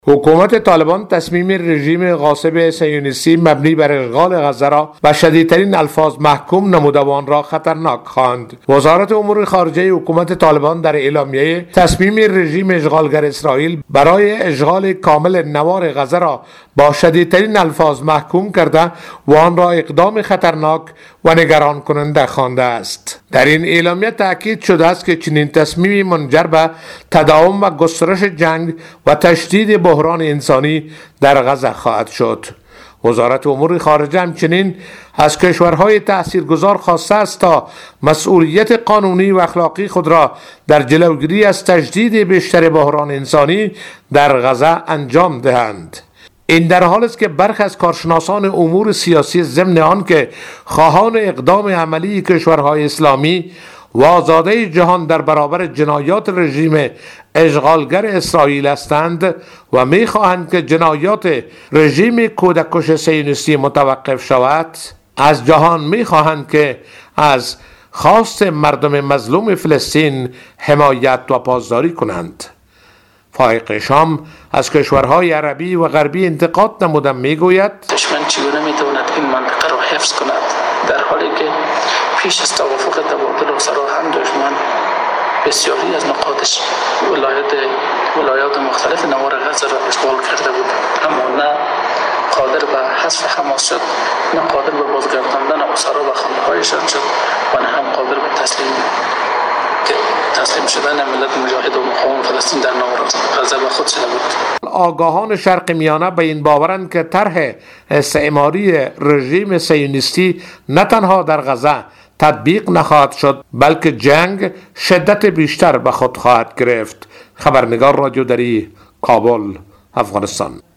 حکومت طالبان تصمیم رژیم غاصب صهیونیستی مبنی بر اشغال غزه را به شدیدترین الفاظ محکوم نموده و آن را خطرناک خواند. وزارت امور خارجه حکومت طالبان در اعلامیه تصمیم رژیم اشغالگر اسرائیل برای اشغال کامل نوار غزه را با شدیدترین الفاظ محکوم کرده و آن را اقدام خطرناک و نگران کننده خوانده است. در این اعلامیه تاکید شده است که چنین تصمیمی منجر به تداوم و گسترش جنگ و تشدید بحران انسانی در غزه خواهد شد. وزارت امور خارجه همچنین از کشورهای تاثیرگذار خواسته است تا مسئولیت قانونی و اخلاقی خود را در جلوگیری از تشدید بیشتر بحران انسانی در غزه انجام دهند. این در حالی است که برخی از کارشناسان امور سیاسی ضمن آن که خواهان اقدام عملی کشورهای اسلامی و آزاده جهان در برابر جنایات رژیم اشغالگر اسرائیل هستند و می‌خواهند که جنایات رژیم کودککش صهیونیستی متوقف شود، از جهان می‌خواهند که از خواست مردم مظلوم فلسطین حمایت و پاسداری کنند. فائق شام از کشورهای عربی و غربی انتقاد نموده میگوید دشمن چگونه میتواند این منطقه را حفظ کند در حالی که پیش از توافق تبادل اسرا هم دشمن بسیاری از نقاطش ولایات مختلف نوار غزه را اشغال کرده بود، اما نه قادر به حذف حماس شد، نه قادر به بازگرداندن اسرا و خانه‌هایشان شد و نه هم قادر به تسلیم شدن ملت مجاهد و مقاوم فلسطین در نوار غزه به خود شده بود. آگاهان شرق میانه به این باورند که طرح استعماری رژیم صهیونیستی نه تنها در غزه تطبیق نخواهد شد بلکه جنگ شدت بیشتر به خود خواهد گرفت. خبرنگار رادیو دری، کابل، افغانستان.